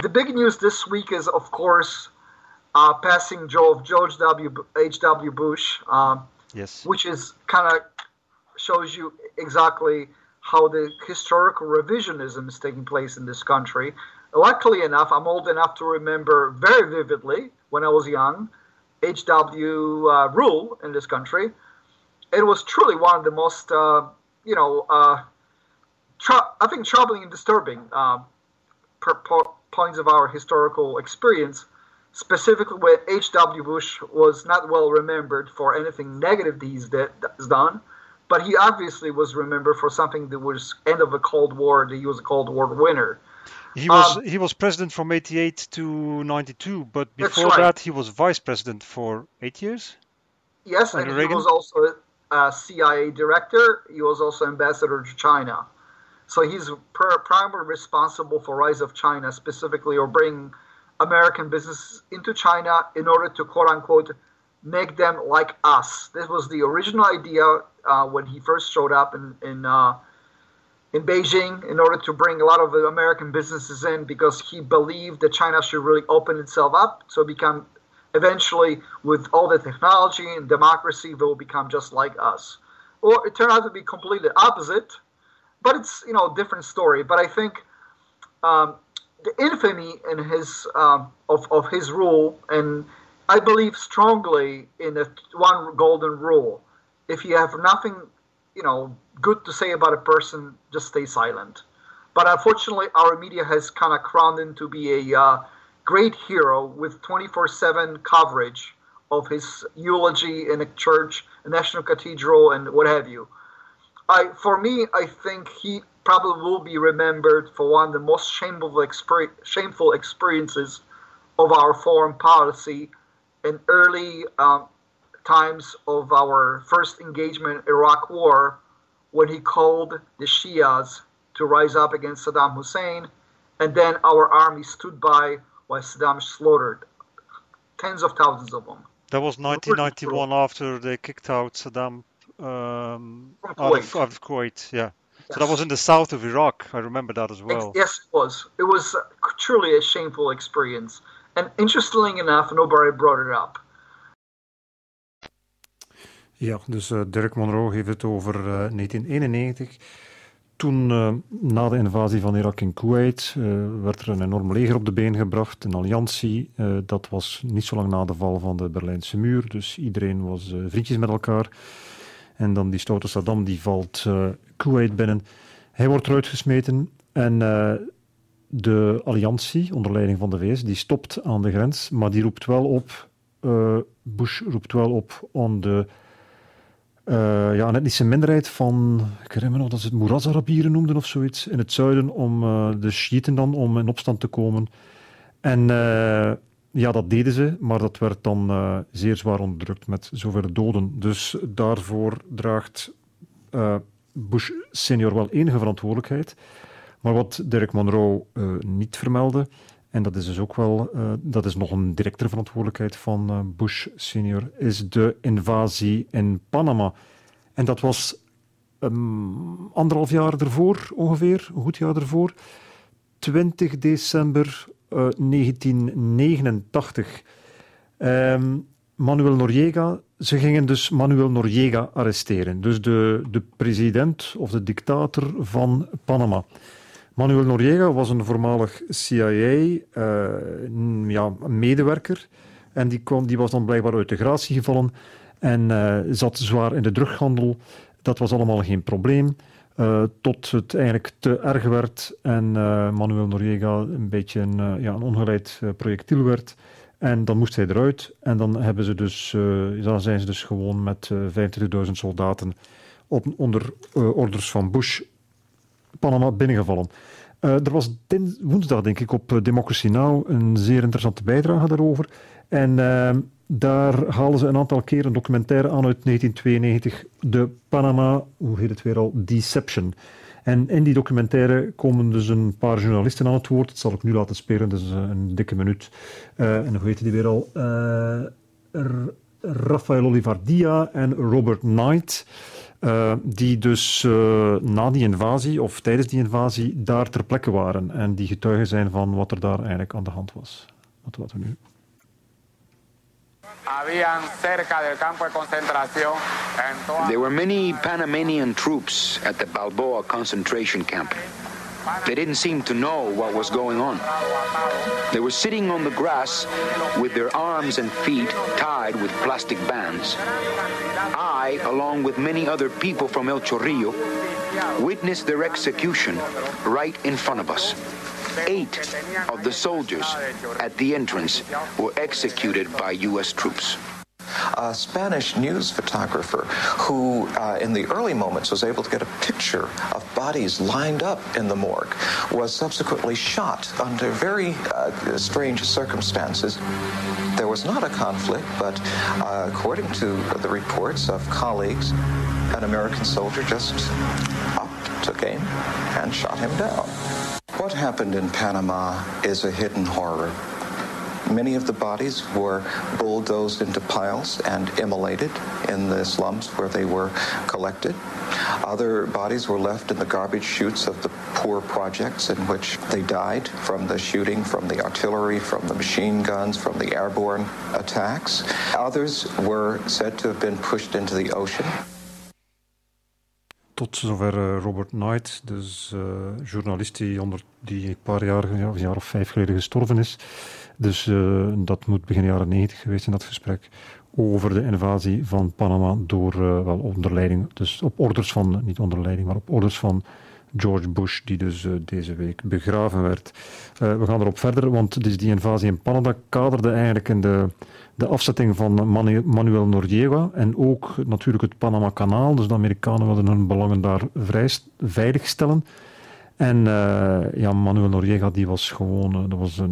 The big news this week is, of course, passing of George H.W. Bush, yes, which is kind of shows you exactly how the historical revisionism is taking place in this country. Luckily enough, I'm old enough to remember very vividly when I was young, H.W. rule in this country. It was truly one of the most, I think, troubling and disturbing points of our historical experience, specifically when H.W. Bush was not well remembered for anything negative he's done, but he obviously was remembered for something that was end of the Cold War, that he was a Cold War winner. He was president from 88 to 92, but before that he was vice president for 8 years? Yes, and Reagan. He was also a CIA director. He was also ambassador to China. So he's primarily responsible for rise of China specifically, or bring American businesses into China in order to, quote unquote, make them like us. This was the original idea when he first showed up in Beijing, in order to bring a lot of the American businesses in, because he believed that China should really open itself up, so become eventually, with all the technology and democracy, they will become just like us. Or it turned out to be completely opposite, but it's a different story. But I think the infamy in his of his rule, and I believe strongly in the one golden rule: if you have nothing, good to say about a person, just stay silent. But unfortunately, our media has kind of crowned him to be a great hero with 24/7 coverage of his eulogy in a church, a national cathedral, and what have you. For me, I think he probably will be remembered for one of the most shameful experiences of our foreign policy in early times of our first engagement in Iraq War, when he called the Shias to rise up against Saddam Hussein, and then our army stood by while Saddam slaughtered tens of thousands of them. That was 1991, after they kicked out Saddam out of Kuwait. Yeah. Yes. So that was in the south of Iraq. I remember that as well. Yes, it was. It was truly a shameful experience. And interestingly enough, nobody brought it up. Ja, dus Derek Monroe heeft het over 1991. Toen, na de invasie van Irak in Kuwait, werd er een enorm leger op de been gebracht, een alliantie. Dat was niet zo lang na de val van de Berlijnse muur, dus iedereen was vriendjes met elkaar. En dan die stoute Saddam, die valt Kuwait binnen. Hij wordt eruit gesmeten en de alliantie, onder leiding van de VS, die stopt aan de grens, maar die roept wel op, Bush roept wel op aan de een etnische minderheid van, ik herinner me nog dat ze het Moeraz-Arabieren noemden of zoiets, in het zuiden, om de Shiiten dan, om in opstand te komen. En dat deden ze, maar dat werd dan zeer zwaar onderdrukt met zoveel doden. Dus daarvoor draagt Bush senior wel enige verantwoordelijkheid. Maar wat Derek Monroe niet vermeldde, en dat is dus ook wel, dat is nog een directere verantwoordelijkheid van Bush senior, is de invasie in Panama. En dat was 1,5 jaar ervoor, ongeveer, een goed jaar ervoor, 20 december 1989. Manuel Noriega, ze gingen dus Manuel Noriega arresteren. Dus de president of de dictator van Panama. Manuel Noriega was een voormalig CIA-medewerker. En die was dan blijkbaar uit de gratie gevallen en zat zwaar in de drughandel. Dat was allemaal geen probleem. Tot het eigenlijk te erg werd en Manuel Noriega een beetje een ongeleid projectiel werd. En dan moest hij eruit. En dan zijn ze dus gewoon met 25.000 soldaten onder orders van Bush Panama binnengevallen. Er was woensdag, denk ik, op Democracy Now! Een zeer interessante bijdrage daarover. En daar halen ze een aantal keer een documentaire aan uit 1992, de Panama, hoe heet het weer al, Deception. En in die documentaire komen dus een paar journalisten aan het woord. Dat zal ik nu laten spelen, dus een dikke minuut. En hoe heet die weer al? Rafael Olivardia en Robert Knight. die dus na die invasie of tijdens die invasie daar ter plekke waren en die getuigen zijn van wat er daar eigenlijk aan de hand was. Wat we nu... There were many Panamanian troops at the Balboa concentration camp. They didn't seem to know what was going on. They were sitting on the grass with their arms and feet tied with plastic bands. I, along with many other people from El Chorrillo, witnessed their execution right in front of us. 8 of the soldiers at the entrance were executed by U.S. troops. A Spanish news photographer who, in the early moments, was able to get a picture of bodies lined up in the morgue, was subsequently shot under very strange circumstances. There was not a conflict, but according to the reports of colleagues, an American soldier just took aim and shot him down. What happened in Panama is a hidden horror. Many of the bodies were bulldozed into piles and immolated in the slums where they were collected. Other bodies were left in the garbage chutes of the poor projects in which they died from the shooting, from the artillery, from the machine guns, from the airborne attacks. Others were said to have been pushed into the ocean. Tot zover Robert Knight, dus journalist die een paar jaar, een jaar of 5 geleden gestorven is. Dus dat moet begin jaren 90 geweest in dat gesprek over de invasie van Panama door wel onder leiding, dus op orders van, niet onder leiding, maar op orders van George Bush, die dus deze week begraven werd. We gaan erop verder, want dus die invasie in Panama kaderde eigenlijk in de afzetting van Manuel Noriega en ook natuurlijk het Panama-kanaal. Dus de Amerikanen wilden hun belangen daar veilig stellen. En Manuel Noriega, die was gewoon, dat was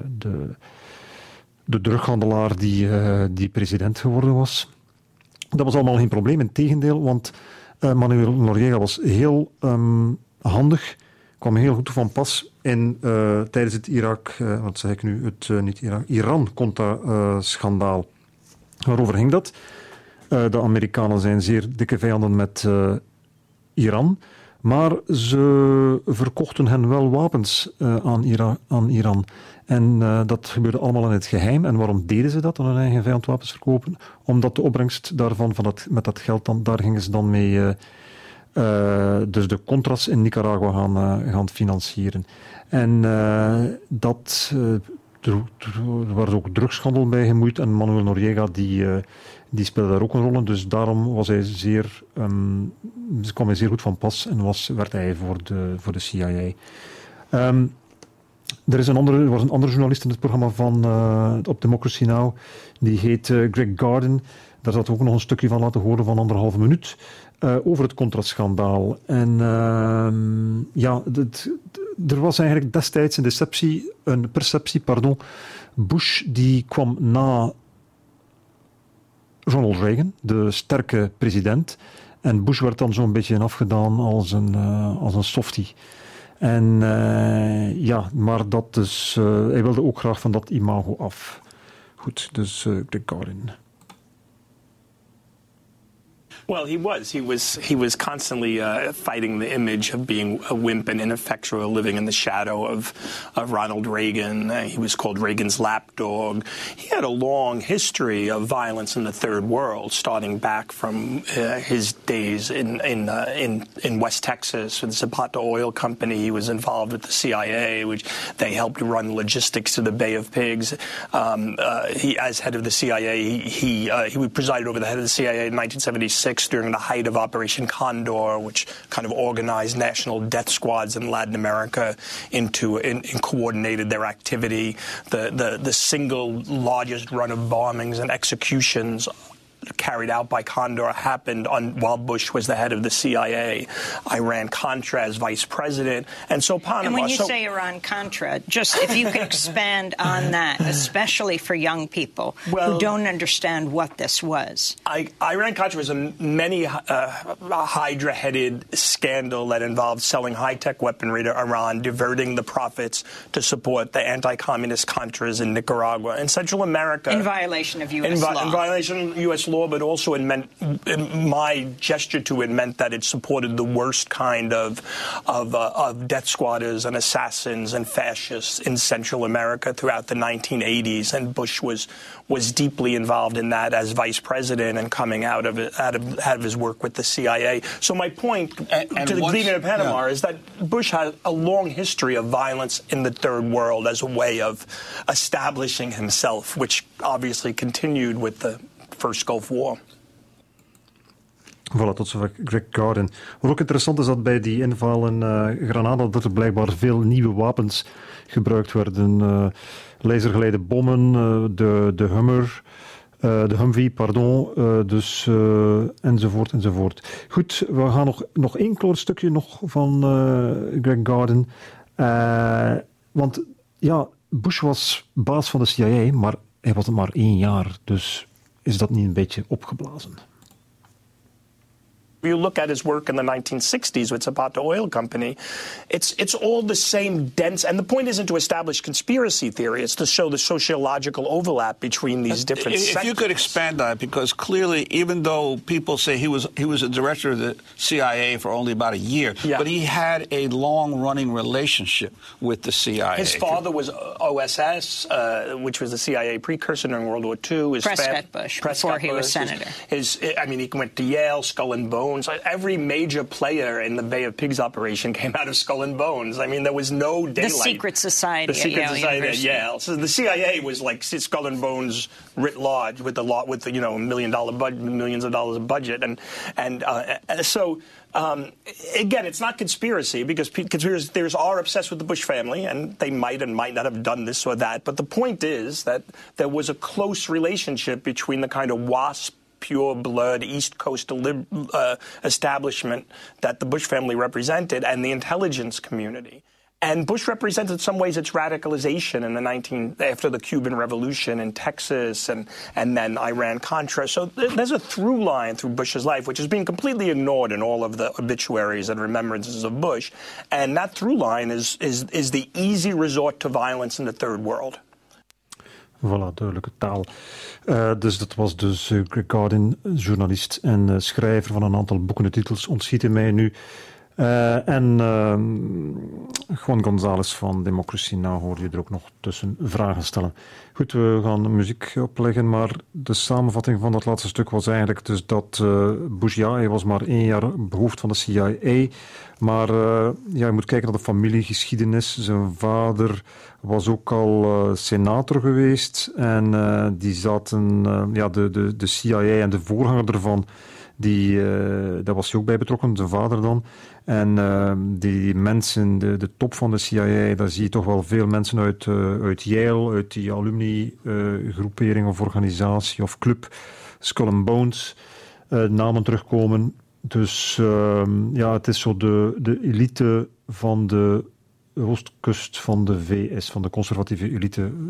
de drughandelaar die president geworden was. Dat was allemaal geen probleem, integendeel, want Manuel Noriega was heel handig, kwam heel goed van pas tijdens het Iran-Contra-schandaal. Waarover ging dat? De Amerikanen zijn zeer dikke vijanden met Iran, maar ze verkochten hen wel wapens aan Iran. En dat gebeurde allemaal in het geheim. En waarom deden ze dat, aan hun eigen vijand wapens verkopen? Omdat de opbrengst daarvan, met dat geld, daar gingen ze dan mee dus de Contras in Nicaragua gaan financieren. En er was ook drugshandel bij gemoeid. En Manuel Noriega die speelde daar ook een rol in. Dus daarom was hij kwam hij zeer goed van pas en werd hij voor de CIA. Er was een andere journalist in het programma op Democracy Now! Die heet Greg Garden. Daar zat ook nog een stukje van laten horen van 1,5 minuut over het Contra-schandaal. En er was eigenlijk destijds een perceptie. Bush die kwam na Ronald Reagan, de sterke president. En Bush werd dan zo'n beetje afgedaan als een softie. En maar dat dus, hij wilde ook graag van dat imago af. Goed, dus Greg Garden. Well, he was constantly fighting the image of being a wimp and ineffectual, living in the shadow of Ronald Reagan. He was called Reagan's lapdog. He had a long history of violence in the Third World, starting back from his days in West Texas with the Zapata Oil Company. He was involved with the CIA, which they helped run logistics to the Bay of Pigs. He, as head of the CIA, he presided over the head of the CIA in 1976. During the height of Operation Condor, which kind of organized national death squads in Latin America and coordinated their activity. The single largest run of bombings and executions carried out by Condor happened while Bush was the head of the CIA. Iran-Contra as vice president. And so Panama... And when you say Iran-Contra, just if you could expand on that, especially for young people who don't understand what this was. Iran-Contra was a Hydra-headed scandal that involved selling high-tech weaponry to Iran, diverting the profits to support the anti-communist Contras in Nicaragua and Central America. In violation of U.S. law. In violation of U.S. law. law, but also it meant my gesture to it meant that it supported the worst kind of death squatters and assassins and fascists in Central America throughout the 1980s, and Bush was deeply involved in that as vice president and coming out of his work with the CIA. So my point to the Gleaning of Panama is that Bush had a long history of violence in the Third World as a way of establishing himself, which obviously continued with the First Gulf War. Voilà, tot zover Greg Garden. Wat ook interessant is dat bij die inval in Granada dat er blijkbaar veel nieuwe wapens gebruikt werden. Lasergeleide bommen, de Hummer, de Humvee, pardon, dus enzovoort, enzovoort. Goed, we gaan nog één klein stukje nog van Greg Garden. Want ja, Bush was baas van de CIA, maar hij was het maar 1 jaar. Dus is dat niet een beetje opgeblazen? If you look at his work in the 1960s, it's about the oil company. It's all the same dense, and the point isn't to establish conspiracy theory. It's to show the sociological overlap between these different sectors. If you could expand on it, because clearly, even though people say he was a director of the CIA for only about a year, but he had a long-running relationship with the CIA. His father was OSS, which was the CIA precursor during World War II. Prescott Bush, before he was senator. He went to Yale, Skull and Bones. Every major player in the Bay of Pigs operation came out of Skull and Bones. I mean, there was no daylight. The secret society at Yale. So the CIA was like Skull and Bones writ large with the millions of dollars of budget, so. Again, it's not conspiracy, because conspiracy theorists are obsessed with the Bush family, and they might and might not have done this or that. But the point is that there was a close relationship between the kind of WASP, pure-blood East Coast establishment that the Bush family represented and the intelligence community. And Bush represented in some ways its radicalization after the Cuban Revolution in Texas and then Iran-Contra. So there's a through line through Bush's life, which is being completely ignored in all of the obituaries and remembrances of Bush. And that through line is the easy resort to violence in the Third World. Voilà, duidelijke taal. Dus dat was dus Greg Garden, journalist en schrijver van een aantal boeken. De titels ontschieten mij nu. En Juan González van Democracy Now! Hoorde je er ook nog tussen vragen stellen. Goed, we gaan muziek opleggen, maar de samenvatting van dat laatste stuk was eigenlijk dus dat Bush, hij was maar 1 jaar hoofd van de CIA, maar je moet kijken naar de familiegeschiedenis. Zijn vader was ook al senator geweest en die zaten, de CIA en de voorganger ervan, daar was hij ook bij betrokken, zijn vader dan. En die mensen, de top van de CIA, daar zie je toch wel veel mensen uit Yale, uit die alumni-groepering of organisatie of club, Skull and Bones, namen terugkomen. Dus het is zo de elite van de oostkust van de VS, van de conservatieve elite